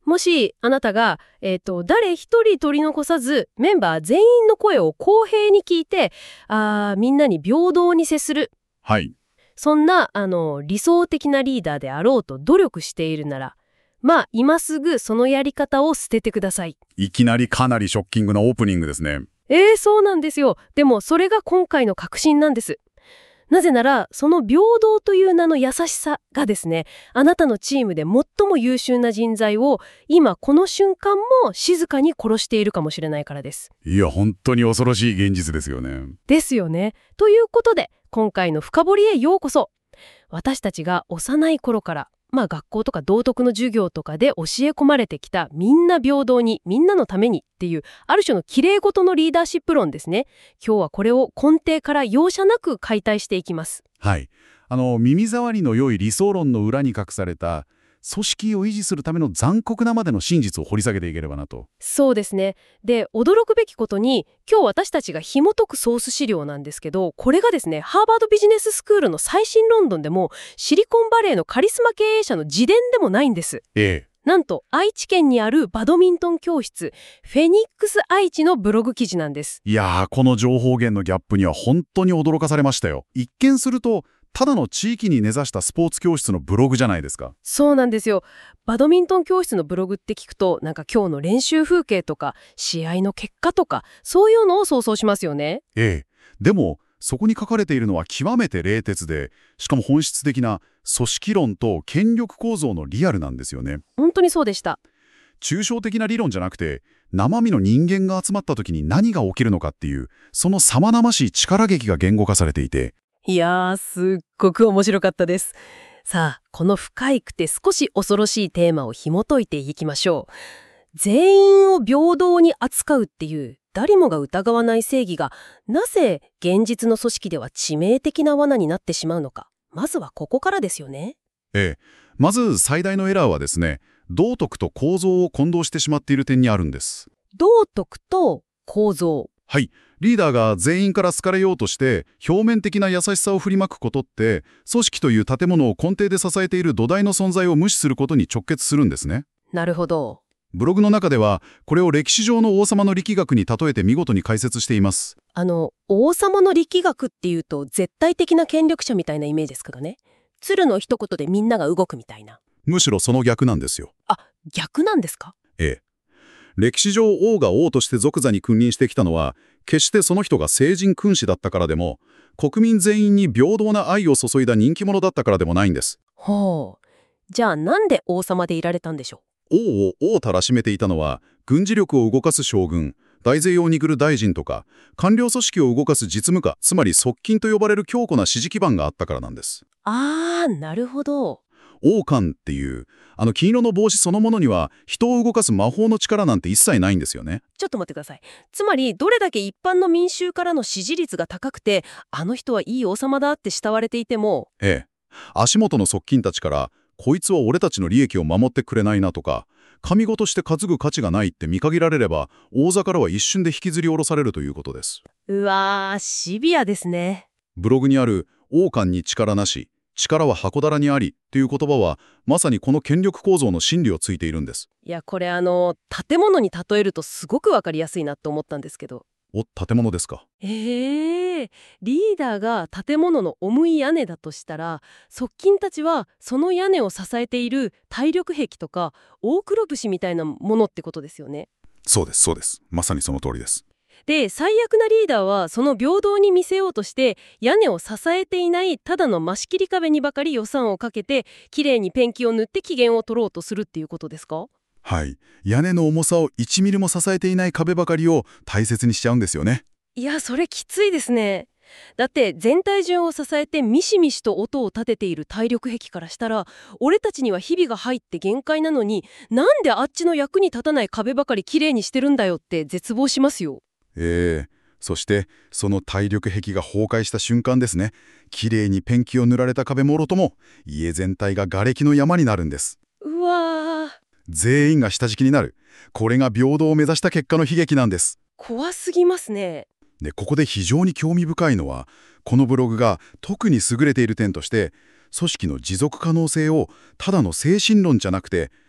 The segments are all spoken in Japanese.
もしあなたが、誰一人取り残さずメンバー全員の声を公平に聞いて、みんなに平等に接する。 はい。 そんな理想的なリーダーであろうと努力しているなら、まあ今すぐそのやり方を捨ててください。 いきなりかなりショッキングなオープニングですね。 そうなんですよ。でもそれが今回の核心なんです。なぜなら、その平等という名の優しさがですね、あなたのチームで最も優秀な人材を今この瞬間も静かに殺しているかもしれないからです。 いや、本当に恐ろしい現実ですよね。 ですよね。ということで、今回の深掘りへようこそ。私たちが幼い頃から、学校とか道徳の授業とかで教え込まれてきたみんな平等に、みんなのためにっていう、ある種の綺麗事のリーダーシップ論ですね。今日はこれを根底から容赦なく解体していきます。 はい。耳障りの良い理想論の裏に隠された、組織を維持するための残酷なまでの真実を掘り下げていければなと。 そうですね。で、驚くべきことに、今日私たちが紐解くソース資料なんですけど、これがですね、ハーバードビジネススクールの最新論文でも、シリコンバレーのカリスマ経営者の自伝でもないんです。なんと、愛知県にあるバドミントン教室、フェニックス愛知のブログ記事なんです。 いやー、この情報源のギャップには本当に驚かされましたよ。一見すると、ただの地域に根ざしたスポーツ教室のブログじゃないですか。 そうなんですよ。バドミントン教室のブログって聞くと、なんか今日の練習風景とか、試合の結果とか、そういうのを想像しますよね。 でも、そこに書かれているのは極めて冷徹で、しかも本質的な組織論と権力構造のリアルなんですよね。 本当にそうでした。 抽象的な理論じゃなくて、生身の人間が集まった時に何が起きるのかっていう、その生々しい力劇が言語化されていて。 いやー、すっごく面白かったです。さあ、この深くて少し恐ろしいテーマを紐解いていきましょう。全員を平等に扱うっていう誰もが疑わない正義が、なぜ現実の組織では致命的な罠になってしまうのか。まずはここからですよね。 まず最大のエラーはですね、道徳と構造を混同してしまっている点にあるんです。 道徳と構造。 はい。リーダーが全員から好かれようとして表面的な優しさを振りまくことって、組織という建物を根底で支えている土台の存在を無視することに直結するんですね。 なるほど。 ブログの中ではこれを歴史上の王様の力学に例えて見事に解説しています。 王様の力学っていうと絶対的な権力者みたいなイメージですけどね。鶴の一言でみんなが動くみたいな。 むしろその逆なんですよ。 逆なんですか？ 歴史上王が王として即座に君臨してきたのは、決してその人が聖人君主だったからでも、国民全員に平等な愛を注いだ人気者だったからでもないんです。 じゃあなんで王様でいられたんでしょう。王を王たらしめていたのは、軍事力を動かす将軍、大勢を握る大臣とか、官僚組織を動かす実務家、つまり側近と呼ばれる強固な支持基盤があったからなんです。 なるほど。 王冠っていう、金色の帽子そのものには人を動かす魔法の力なんて一切ないんですよね。 ちょっと待ってください。つまりどれだけ一般の民衆からの支持率が高くて、あの人はいい王様だって慕われていても、 足元の側近たちから、こいつは俺たちの利益を守ってくれないなとか、神事として担ぐ価値がないって見限られれば、王座からは一瞬で引きずり下ろされるということです。 うわー、シビアですね。 ブログにある王冠に力なし、力は箱皿にありという言葉は、まさにこの権力構造の真理をついているんです。 いや、これ建物に例えるとすごくわかりやすいなと思ったんですけど。 建物ですか。 リーダーが建物の重い屋根だとしたら、側近たちはその屋根を支えている体力壁とか大黒節みたいなものってことですよね。 そうです、そうです。まさにその通りです。 で、最悪なリーダーはその平等に見せようとして屋根を支えていないただの増し切り壁にばかり予算をかけて、きれいにペンキを塗って機嫌を取ろうとするっていうことですか？ はい。屋根の重さを1ミリも支えていない壁ばかりを大切にしちゃうんですよね。 いや、それきついですね。だって全体順を支えてミシミシと音を立てている体力壁からしたら、俺たちには日々が入って限界なのに、なんであっちの役に立たない壁ばかりきれいにしてるんだよって絶望しますよ。 そしてその体力壁が崩壊した瞬間ですね。きれいにペンキを塗られた壁もろとも家全体が瓦礫の山になるんです。 うわー、 全員が下敷きになる。これが平等を目指した結果の悲劇なんです。 怖すぎますね。 で、ここで非常に興味深いのは、このブログが特に優れている点として、組織の持続可能性をただの精神論じゃなくて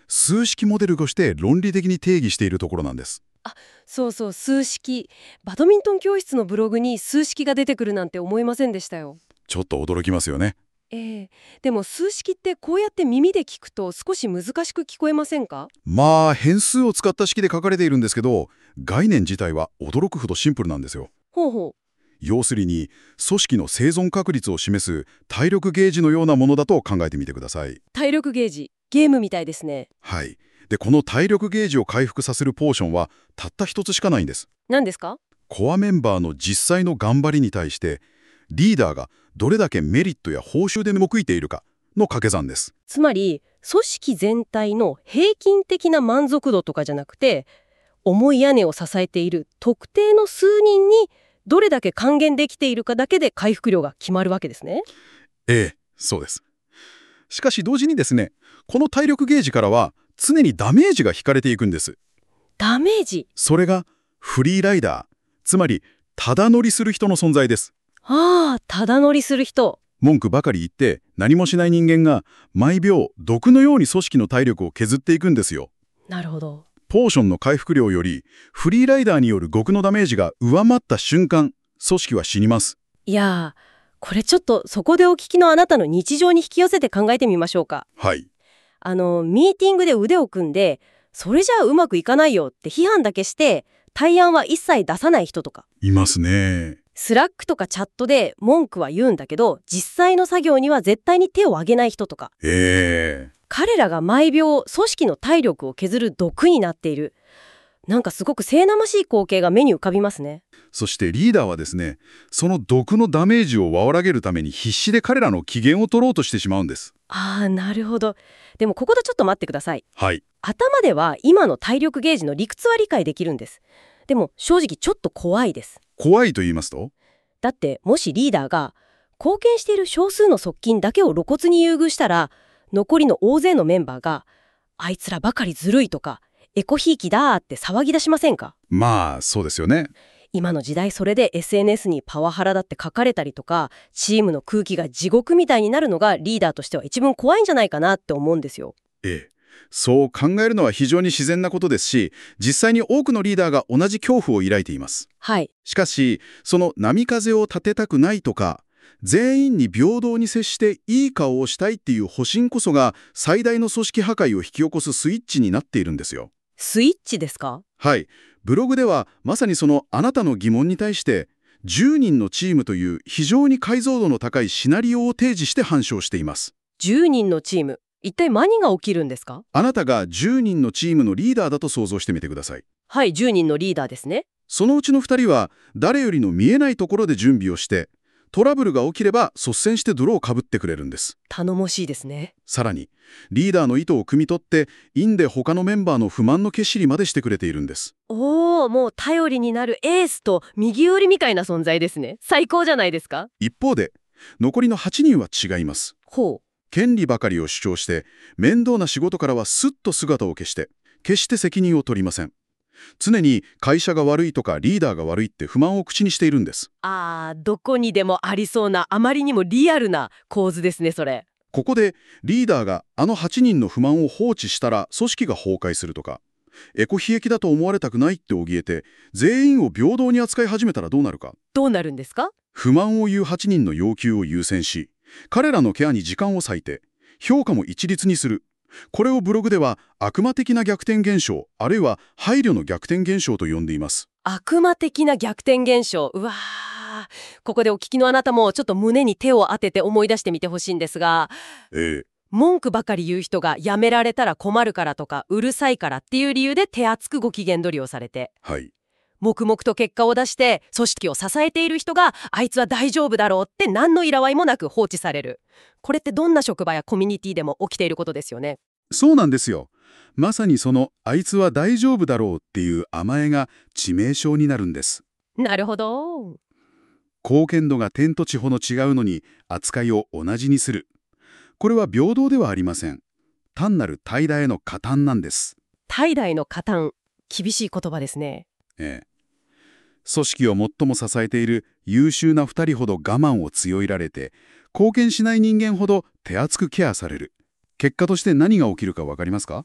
数式モデルとして論理的に定義しているところなんです。 そうそう、数式。バドミントン教室のブログに数式が出てくるなんて思いませんでしたよ。 ちょっと驚きますよね。 でも数式ってこうやって耳で聞くと少し難しく聞こえませんか？ まあ変数を使った式で書かれているんですけど、概念自体は驚くほどシンプルなんですよ。 ほうほう。 要するに組織の生存確率を示す体力ゲージのようなものだと考えてみてください。 体力ゲージ、ゲームみたいですね。 はい。で、この体力ゲージを回復させるポーションはたった一つしかないんです。 何ですか？ コアメンバーの実際の頑張りに対してリーダーがどれだけメリットや報酬で報いているかの掛け算です。 つまり組織全体の平均的な満足度とかじゃなくて、重い屋根を支えている特定の数人にどれだけ還元できているかだけで回復量が決まるわけですね。 そうです。しかし同時にですね、この体力ゲージからは常にダメージが引かれていくんです。 ダメージ。 それがフリーライダー、つまりただ乗りする人の存在です。 ただ乗りする人。 文句ばかり言って何もしない人間が毎秒毒のように組織の体力を削っていくんですよ。 なるほど。 ポーションの回復量よりフリーライダーによる極のダメージが上回った瞬間、組織は死にます。 いやー、これちょっとそこでお聞きのあなたの日常に引き寄せて考えてみましょうか。 はい。 ミーティングで腕を組んで、それじゃあうまくいかないよって批判だけして、対案は一切出さない人とか。 いますね。 スラックとかチャットで文句は言うんだけど、実際の作業には絶対に手を挙げない人とか。彼らが毎秒組織の体力を削る毒になっている。なんかすごく生々しい光景が目に浮かびますね。 そしてリーダーはですね、その毒のダメージを和らげるために必死で彼らの機嫌を取ろうとしてしまうんです。 なるほど。でもここでちょっと待ってください。 はい。 頭では今の体力ゲージの理屈は理解できるんです。でも正直ちょっと怖いです。 怖いと言いますと？ だってもしリーダーが貢献している少数の側近だけを露骨に優遇したら、残りの大勢のメンバーがあいつらばかりずるいとかエコひいきだーって騒ぎ出しませんか？ まあそうですよね。 今の時代それで SNS にパワハラだって書かれたりとか、チームの空気が地獄みたいになるのがリーダーとしては一番怖いんじゃないかなって思うんですよ。 そう考えるのは非常に自然なことですし、実際に多くのリーダーが同じ恐怖を抱いています。 はい。 しかし、その波風を立てたくないとか、全員に平等に接していい顔をしたいっていう保身こそが最大の組織破壊を引き起こすスイッチになっているんですよ。 スイッチですか？ はい。ブログではまさにそのあなたの疑問に対して10人のチームという非常に解像度の高いシナリオを提示して反証しています。 10人のチーム。一体何が起きるんですか？ あなたが10人のチームのリーダーだと想像してみてください。 はい、10人のリーダーですね。 そのうちの2人は誰よりの見えないところで準備をして、トラブルが起きれば率先して泥をかぶってくれるんです。 頼もしいですね。 さらに、リーダーの意図を汲み取って、院で他のメンバーの不満の消しりまでしてくれているんです。 もう頼りになるエースと右寄りみたいな存在ですね。最高じゃないですか。 一方で、残りの8人は違います。権利ばかりを主張して、面倒な仕事からはスッと姿を消して、決して責任を取りません。常に会社が悪いとかリーダーが悪いって不満を口にしているんです。 どこにでもありそうな、あまりにもリアルな構図ですね、それ。 ここでリーダーがあの8人の不満を放置したら組織が崩壊するとか、エコ悲劇だと思われたくないって怯えて全員を平等に扱い始めたらどうなるか。 どうなるんですか？ 不満を言う8人の要求を優先し、彼らのケアに時間を割いて評価も一律にする。これをブログでは悪魔的な逆転現象、あるいは配慮の逆転現象と呼んでいます。 悪魔的な逆転現象。うわー、ここでお聞きのあなたもちょっと胸に手を当てて思い出してみてほしいんですが、文句ばかり言う人が辞められたら困るからとかうるさいからっていう理由で手厚くご機嫌取りをされて、黙々と結果を出して組織を支えている人があいつは大丈夫だろうって何のいらわいもなく放置される。これってどんな職場やコミュニティでも起きていることですよね。 そうなんですよ。まさにそのあいつは大丈夫だろうっていう甘えが致命傷になるんです。 なるほど。 貢献度が天と地ほど違うのに扱いを同じにする。これは平等ではありません。単なる怠惰への加担なんです。 怠惰への加担。厳しい言葉ですね。 組織を最も支えている優秀な2人ほど我慢を強いられて、貢献しない人間ほど手厚くケアされる。結果として何が起きるか分かりますか？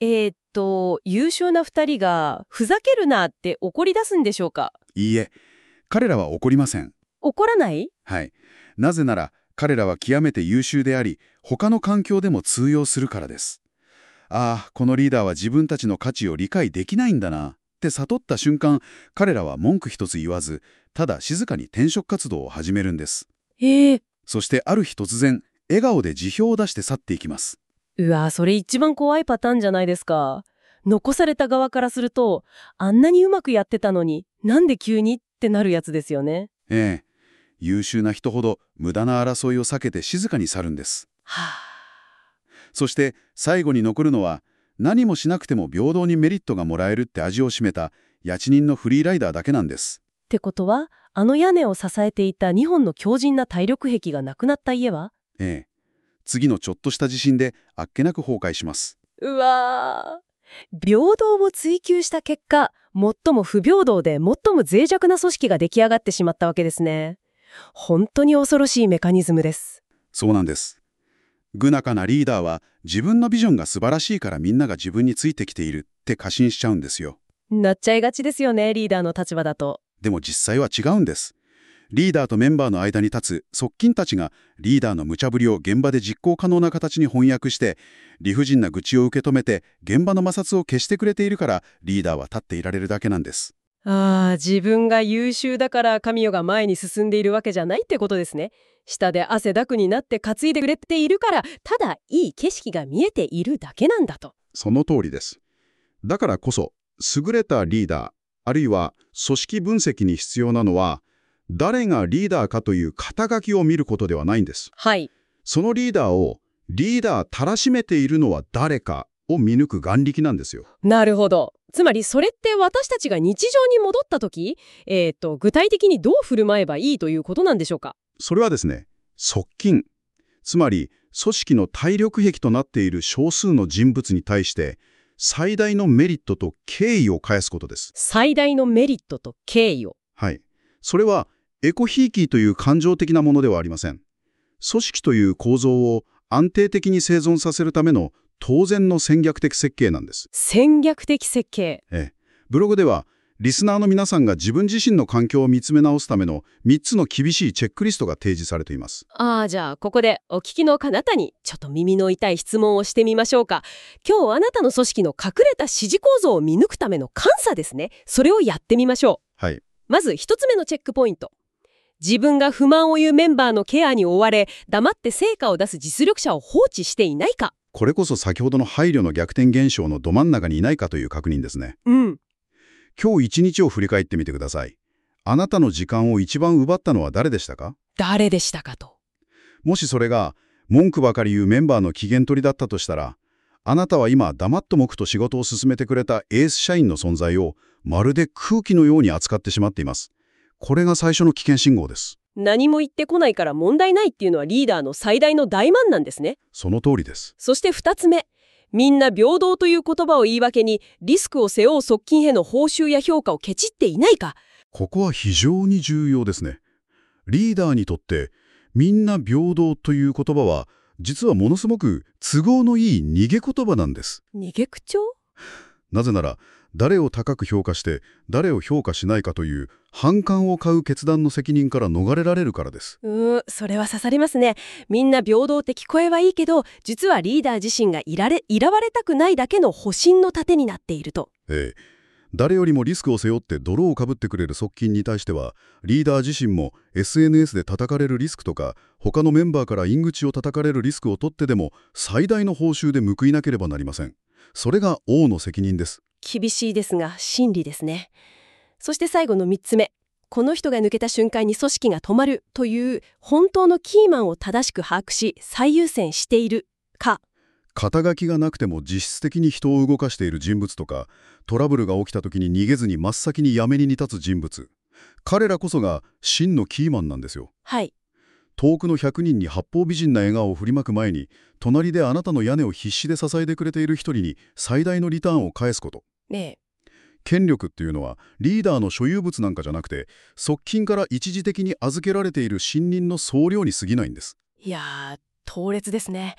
優秀な2人がふざけるなって怒り出すんでしょうか？ いいえ、彼らは怒りません。 怒らない？ はい。なぜなら、彼らは極めて優秀であり、他の環境でも通用するからです。ああ、このリーダーは自分たちの価値を理解できないんだなって悟った瞬間、彼らは文句一つ言わず、ただ静かに転職活動を始めるんです。そしてある日突然、笑顔で辞表を出して去っていきます。 うわ、それ一番怖いパターンじゃないですか。残された側からすると、あんなにうまくやってたのに、なんで急にってなるやつですよね。 ええ。優秀な人ほど無駄な争いを避けて静かに去るんです。そして最後に残るのは、何もしなくても平等にメリットがもらえるって味を占めた家賃人のフリーライダーだけなんです。 ってことは、あの屋根を支えていた2本の強靭な体力壁がなくなった家は？ ええ。次のちょっとした地震であっけなく崩壊します。 うわー。平等を追求した結果、最も不平等で最も脆弱な組織が出来上がってしまったわけですね。本当に恐ろしいメカニズムです。 そうなんです。愚仲なリーダーは自分のビジョンが素晴らしいからみんなが自分についてきているって過信しちゃうんですよ。 なっちゃいがちですよね、リーダーの立場だと。 でも実際は違うんです。リーダーとメンバーの間に立つ側近たちがリーダーの無茶ぶりを現場で実行可能な形に翻訳して理不尽な愚痴を受け止めて現場の摩擦を消してくれているからリーダーは立っていられるだけなんです。 自分が優秀だから神代が前に進んでいるわけじゃないってことですね。下で汗だくになって担いでくれているからただいい景色が見えているだけなんだと。 その通りです。だからこそ優れたリーダーあるいは組織分析に必要なのは誰がリーダーかという肩書きを見ることではないんです。 はい。 そのリーダーをリーダーたらしめているのは誰かを見抜く眼力なんですよ。 なるほど。つまりそれって私たちが日常に戻った時、具体的にどう振る舞えばいいということなんでしょうか？ それはですね、側近、つまり組織の体力壁となっている少数の人物に対して最大のメリットと敬意を返すことです。 最大のメリットと敬意を。 はい。それはエコひいきという感情的なものではありません。組織という構造を安定的に生存させるための当然の戦略的設計なんです。 戦略的設計。 ブログではリスナーの皆さんが自分自身の環境を見つめ直すための3つの厳しいチェックリストが提示されています。 じゃあここでお聞きの彼方にちょっと耳の痛い質問をしてみましょうか。今日あなたの組織の隠れた指示構造を見抜くための監査ですね。それをやってみましょう。はい。 まず1つ目のチェックポイント。自分が不満を言うメンバーのケアに追われ、黙って成果を出す実力者を放置していないか。 これこそ先ほどの配慮の逆転現象のど真ん中にいないかという確認ですね。今日一日を振り返ってみてください。あなたの時間を一番奪ったのは誰でしたか？ 誰でしたかと。 もしそれが文句ばかり言うメンバーの機嫌取りだったとしたら、あなたは今黙っと黙と仕事を進めてくれたエース社員の存在をまるで空気のように扱ってしまっています。これが最初の危険信号です。 何も言ってこないから問題ないっていうのはリーダーの最大の大慢なんですね。 その通りです。 そして2つ目。みんな平等という言葉を言い訳にリスクを背負う側近への報酬や評価をケチっていないか。 ここは非常に重要ですね。リーダーにとってみんな平等という言葉は実はものすごく都合のいい逃げ言葉なんです。 逃げ口調？ なぜなら誰を高く評価して誰を評価しないかという反感を買う決断の責任から逃れられるからです。 それは刺さりますね。みんな平等って聞こえはいいけど、実はリーダー自身が苛われたくないだけの保身の盾になっていると。 誰よりもリスクを背負って泥をかぶってくれる側近に対しては、リーダー自身も SNS で叩かれるリスクとか、他のメンバーから陰口を叩かれるリスクを取ってでも最大の報酬で報いなければなりません。それが王の責任です。 厳しいですが真理ですね。そして最後の3つ目。この人が抜けた瞬間に組織が止まるという本当のキーマンを正しく把握し最優先しているか。 肩書きがなくても実質的に人を動かしている人物とか、トラブルが起きた時に逃げずに真っ先にやめに立つ人物。彼らこそが真のキーマンなんですよ。 はい。 遠くの100人に八方美人な笑顔を振りまく前に、隣であなたの屋根を必死で支えてくれている一人に最大のリターンを返すこと。権力っていうのはリーダーの所有物なんかじゃなくて、側近から一時的に預けられている信任の総量に過ぎないんです。 いやー、強烈ですね。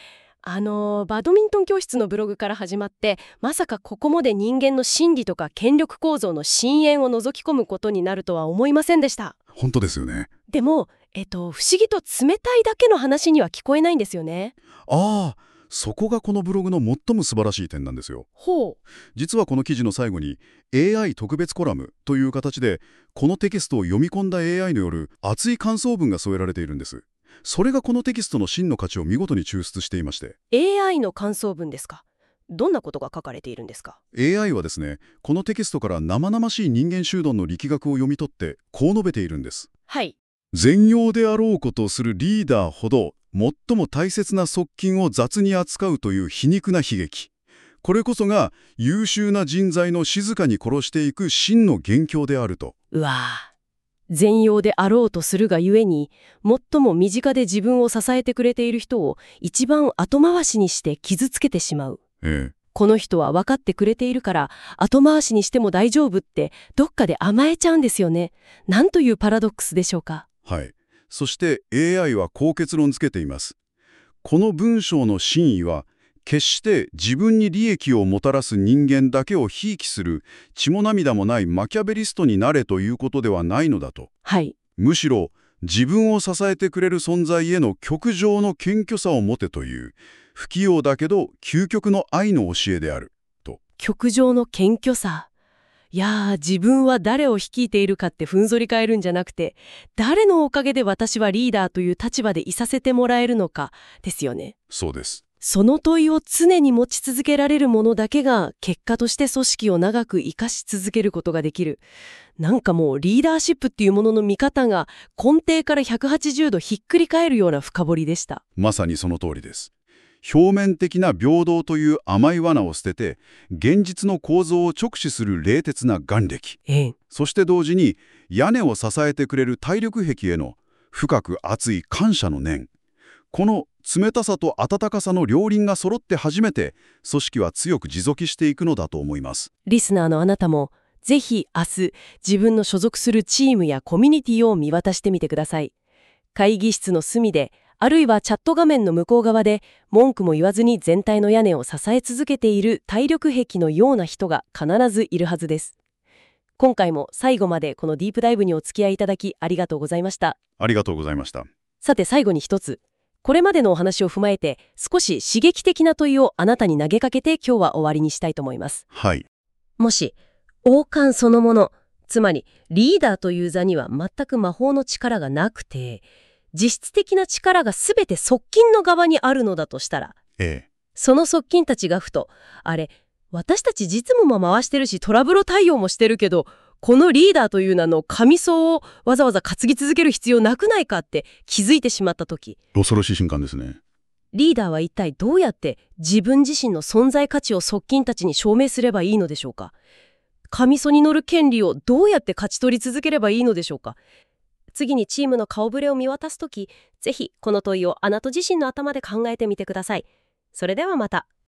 バドミントン教室のブログから始まって、まさかここまで人間の心理とか権力構造の深淵を覗き込むことになるとは思いませんでした。 本当ですよね。 でも、不思議と冷たいだけの話には聞こえないんですよね。 ああ、そこがこのブログの最も素晴らしい点なんですよ。 ほう。 実はこの記事の最後に AI 特別コラムという形で、このテキストを読み込んだ AI のよる熱い感想文が添えられているんです。それがこのテキストの真の価値を見事に抽出していまして。 AI の感想文ですか。どんなことが書かれているんですか。 AI はですね、このテキストから生々しい人間集団の力学を読み取ってこう述べているんです。 はい。 善用であろうことをするリーダーほど最も大切な側近を雑に扱うという皮肉な悲劇。これこそが優秀な人材の静かに殺していく真の元凶であると。 うわぁ。善用であろうとするがゆえに、最も身近で自分を支えてくれている人を一番後回しにして傷つけてしまう。この人は分かってくれているから後回しにしても大丈夫ってどっかで甘えちゃうんですよね。なんというパラドックスでしょうか。 はい。そして AI はこう結論付けています。この文章の真意は、決して自分に利益をもたらす人間だけをひいきする血も涙もないマキャベリストになれということではないのだと。 はい。 むしろ自分を支えてくれる存在への極上の謙虚さを持てという、不器用だけど究極の愛の教えであると。 極上の謙虚さ。いやー、自分は誰を率いているかってふんぞり返るんじゃなくて、誰のおかげで私はリーダーという立場でいさせてもらえるのかですよね。 そうです。 その問いを常に持ち続けられるものだけが結果として組織を長く生かし続けることができる。なんかもうリーダーシップっていうものの見方が根底から180度ひっくり返るような深掘りでした。 まさにその通りです。表面的な平等という甘い罠を捨てて、現実の構造を直視する冷徹な眼力。そして同時に屋根を支えてくれる体力壁への深く熱い感謝の念。この冷たさと温かさの両輪が揃って初めて組織は強く持続していくのだと思います。 リスナーのあなたもぜひ明日自分の所属するチームやコミュニティを見渡してみてください。会議室の隅で、あるいはチャット画面の向こう側で文句も言わずに全体の屋根を支え続けている体力壁のような人が必ずいるはずです。今回も最後までこのディープダイブにお付き合いいただきありがとうございました。 ありがとうございました。 さて最後に一つ。これまでのお話を踏まえて少し刺激的な問いをあなたに投げかけて今日は終わりにしたいと思います。 はい。 もし王冠そのもの、つまりリーダーという座には全く魔法の力がなくて、実質的な力がすべて側近の側にあるのだとしたら、その側近たちがふと、あれ、私たち実務も回してるしトラブル対応もしてるけど、このリーダーという名の神相をわざわざ担ぎ続ける必要なくないかって気づいてしまったとき、 恐ろしい瞬間ですね。 リーダーは一体どうやって自分自身の存在価値を側近たちに証明すればいいのでしょうか。神相に乗る権利をどうやって勝ち取り続ければいいのでしょうか。次にチームの顔ぶれを見渡すとき、ぜひこの問いをあなた自身の頭で考えてみてください。それではまた。